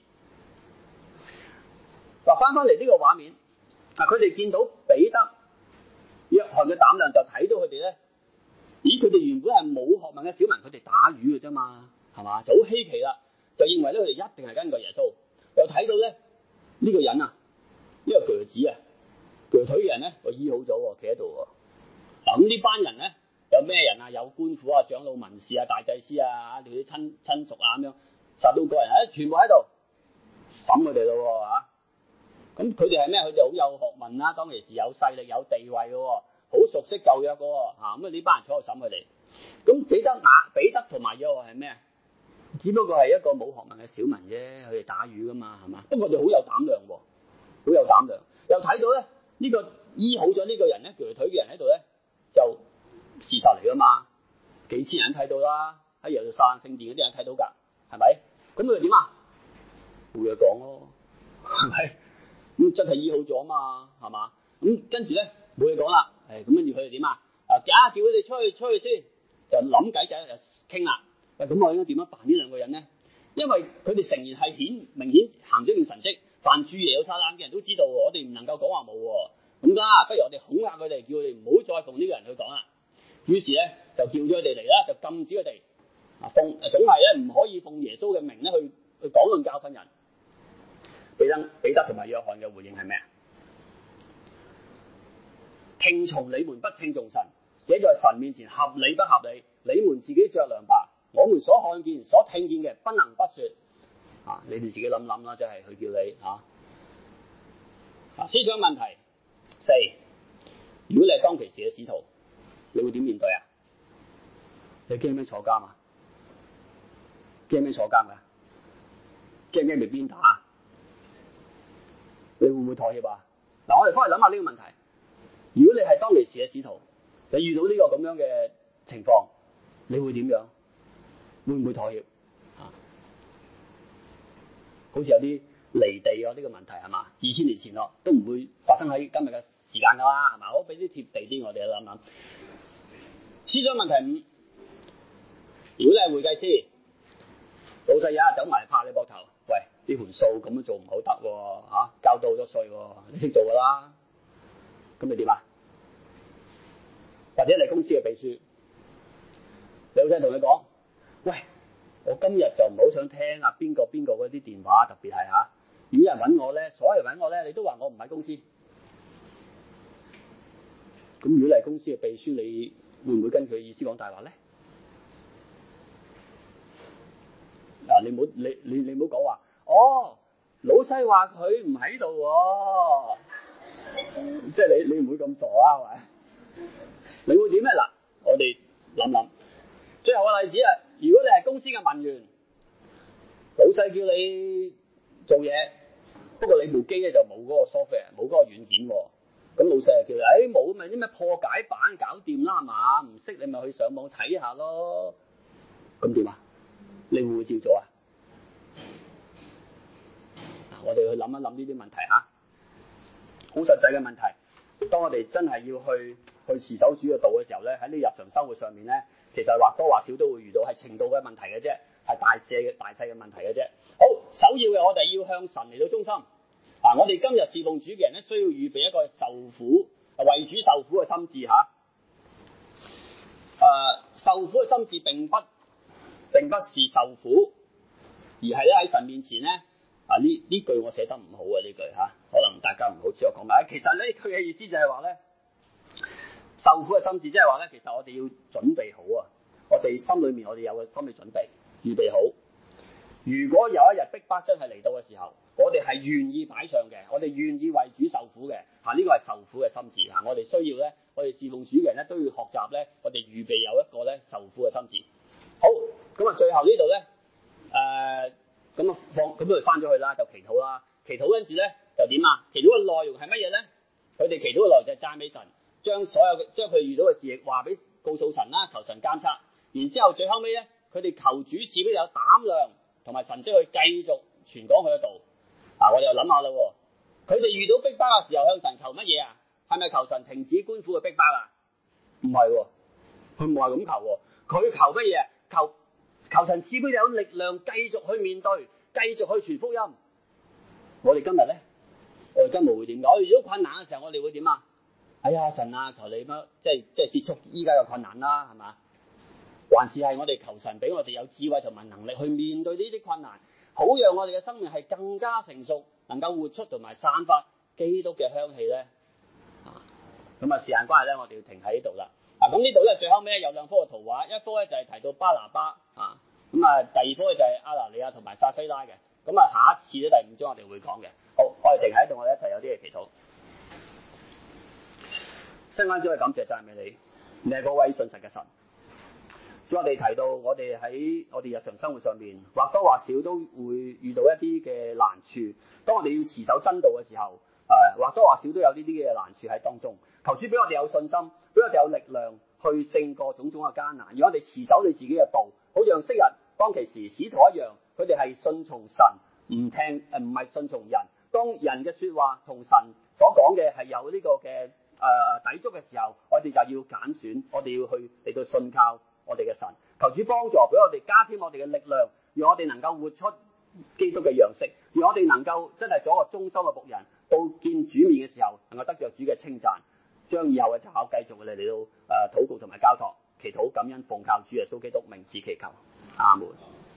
嗱，翻返嚟呢個畫面，嗱，佢哋見到彼得、約翰嘅膽量，就睇到佢哋咧，咦，佢哋原本係冇學問嘅小民，佢哋打魚嘅啫嘛，係嘛，就好稀奇啦，就認為咧佢哋一定係跟過耶穌，又睇到咧呢個人啊，呢個鋸子啊，鋸腿嘅人咧，我醫好咗喎，企喺度喎。嗱，咁呢班人咧有咩人啊？有官府啊、長老、文士啊、大祭司啊，你啲親親屬啊咁樣，撒都該人咧，全部喺度審佢哋咯喎嚇。咁佢哋係咩？佢哋好有學問啦，當其時有勢力、有地位嘅喎，好熟悉舊約嘅喎，嚇咁啊！呢班人坐喺度審佢哋。咁彼得雅、彼得同埋約翰係咩？只不過係一個冇學問嘅小民啫，佢哋打魚噶嘛，係嘛？不過佢哋好有膽量喎，好有膽量。又睇到咧，呢個醫好咗呢個人咧，鋸腿嘅人喺度咧，就事實嚟噶嘛，幾千人睇到啦，喺耶路撒冷聖殿嗰啲人睇到㗎，係咪？咁佢哋點啊？冇嘢講咯，係咪？咁真係醫好咗嘛，係嘛？咁跟住咧冇嘢講啦，誒咁跟住佢哋點啊？啊叫佢哋出去出去先，就諗計仔就傾啦。喂，咁我應該點樣辦呢兩個人咧？因為佢哋誠然係顯明顯行咗件神蹟，凡住耶路撒冷嘅人都知道，我哋唔能夠講話冇喎。咁啦，不如我哋恐嚇佢哋，叫佢哋唔好再奉呢個人去講啦。於是咧就叫咗佢哋嚟啦，就禁止佢哋啊奉，總係咧唔可以奉耶穌嘅名咧去去講論教訓人。彼得、彼得同埋約翰嘅回應係咩啊？聽從你們不聽從神，這在神面前合理不合理？你們自己酌量吧。我們所看見、所聽見嘅，不能不說。啊，你哋自己諗諗啦，即係佢叫你嚇。啊，思想問題四：如果你係當其時嘅使徒，你會點面對啊？你驚唔驚坐監啊？驚唔驚坐監㗎？驚唔驚被鞭打啊？你會唔會妥協啊？嗱，我哋翻去諗下呢個問題。如果你係當其時嘅使徒，你遇到呢個咁樣嘅情況，你會點樣？會唔會妥協？啊，好似有啲離地啊，呢個問題係嘛？二千年前咯，都唔會發生喺今日嘅時間㗎啦，係嘛？我俾啲貼地啲，我哋諗諗。 思想問題五，如果你係會計師，老細有一日走埋嚟拍你膊頭，喂，呢盤數咁樣做唔好得喎，嚇，交到好多稅喎，你識做㗎啦，咁你點啊？或者你公司嘅秘書，你老細同你講，喂，我今日就唔好想聽啊邊個邊個嗰啲電話，特別係嚇，如果有人揾我咧，所有人揾我咧，你都話我唔喺公司。咁如果你係公司嘅秘書，你會唔會跟佢意思講大話咧？嗱，你唔好你你你唔好講話，哦，老細話佢唔喺度喎，即係你你唔會咁傻啊，係咪？你會點咧？嗱，我哋諗諗。最後個例子啊，如果你係公司嘅文員，老細叫你做嘢，不過你部機咧就冇嗰個 software，冇嗰個軟件喎。咁老細就叫你，誒冇咪啲咩破解版搞掂啦，係嘛？唔識你咪去上網睇下咯。咁點啊？你會唔會照做啊？我哋去諗一諗呢啲問題嚇，好實際嘅問題。當我哋真係要去去持守主嘅道嘅時候咧，喺呢日常生活上面咧，其實或多或少都會遇到係程度嘅問題嘅啫，係大細嘅大細嘅問題嘅啫。好，首要嘅我哋要向神嚟到忠心。嗱，我哋今日侍奉主嘅人咧，需要預備一個受苦為主受苦嘅心志嚇。誒、呃，受苦嘅心志並不並不是受苦，而係咧喺神面前咧。啊！呢呢句我寫得唔好啊！呢句嚇，可能大家唔好知我講咩。其實呢句嘅意思就係話咧，受苦嘅心志，即係話咧，其實我哋要準備好啊！我哋心裏面我哋有個心理準備，預備好。如果有一日逼迫真係嚟到嘅時候，我哋係願意擺上嘅，我哋願意為主受苦嘅。嚇，呢個係受苦嘅心志嚇。我哋需要咧，我哋侍奉主嘅人咧都要學習咧，我哋預備有一個咧受苦嘅心志。好，咁啊，最後呢度咧，誒、呃。咁啊放咁佢翻咗去啦，就祈禱啦。祈禱跟住咧就點啊？祈禱嘅內容係乜嘢咧？佢哋祈禱嘅內容就係讚美神，將所有將佢遇到嘅事話俾告訴神啦，求神監察。然之後最後尾咧，佢哋求主賜俾有膽量同埋神蹟去繼續傳講佢嘅道。啊，我哋又諗下啦喎，佢哋遇到逼迫嘅時候向神求乜嘢啊？係咪求神停止官府嘅逼迫啊？唔係喎，佢唔係咁求喎，佢求乜嘢？求求神賜俾你有力量繼續去面對，繼續去傳福音。我哋今日咧，我哋今日會點講？我哋遇到困難嘅時候，我哋會點啊？哎呀，神啊，求你乜，即係即係結束依家嘅困難啦，係嘛？還是係我哋求神俾我哋有智慧同埋能力去面對呢啲困難，好讓我哋嘅生命係更加成熟，能夠活出同埋散發基督嘅香氣咧。啊，咁啊，時間關係咧，我哋要停喺呢度啦。嗱，咁呢度咧最後尾有兩幅嘅圖畫，一幅咧就係提到巴拿巴啊，咁啊第二幅咧就係亞拿尼亞同埋撒非拉嘅，咁啊下一次咧第五章我哋會講嘅。好，我哋停喺度，我哋一齊有啲嘅祈禱。聖經主係感謝讚美你，你係嗰位信實嘅神。主，我哋提到我哋喺我哋日常生活上面或多或少都會遇到一啲嘅難處，當我哋要持守真道嘅時候，誒或多或少都有呢啲嘅難處喺當中。求主俾我哋有信心，俾我哋有力量去勝過種種嘅艱難，而我哋持守你自己嘅道，好似昔日當其時使徒一樣，佢哋係信從神，唔聽誒唔係信從人。當人嘅說話同神所講嘅係有呢個嘅誒、呃、抵觸嘅時候，我哋就要揀選，我哋要去嚟到信靠我哋嘅神。求主幫助，俾我哋加添我哋嘅力量，讓我哋能夠活出基督嘅樣式，讓我哋能夠真係做一個忠心嘅僕人，到見主面嘅時候，能夠得着主嘅稱讚。將以後嘅查考繼續我哋嚟到誒、呃、禱告同埋交託，祈禱感恩奉靠主耶穌基督名字祈求，阿門。